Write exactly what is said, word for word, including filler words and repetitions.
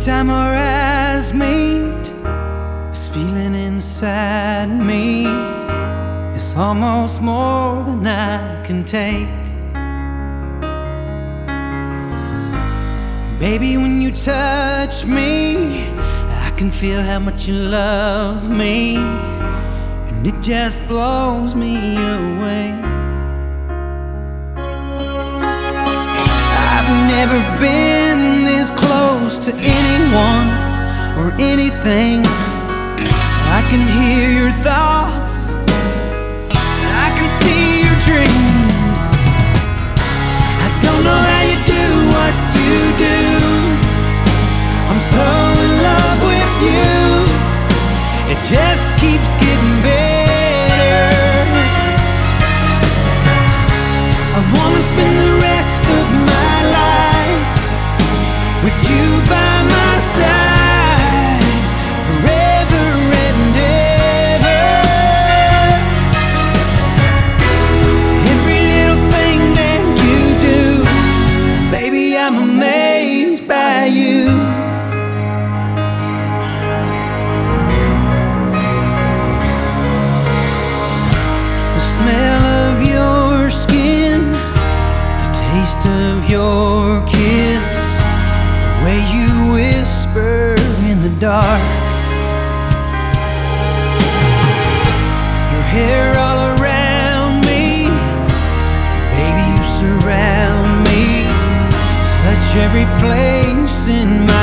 time our eyes meet, this feeling inside me is almost more than I can take. Baby, when you touch me, I can feel how much you love me, and it just blows me away. I've never been this close to anyone or anything. I can hear your thoughts, I can see your dreams. I don't know how you do what you do. I'm so in love with you, it just keeps getting better. I wanna spend the rest of my life with you by my side, forever and ever. Every little thing that you do, baby, I'm amazed by you. The smell of your skin, the taste of your kiss, the way you whisper in the dark, your hair all around me, baby, you surround me, touch every place in my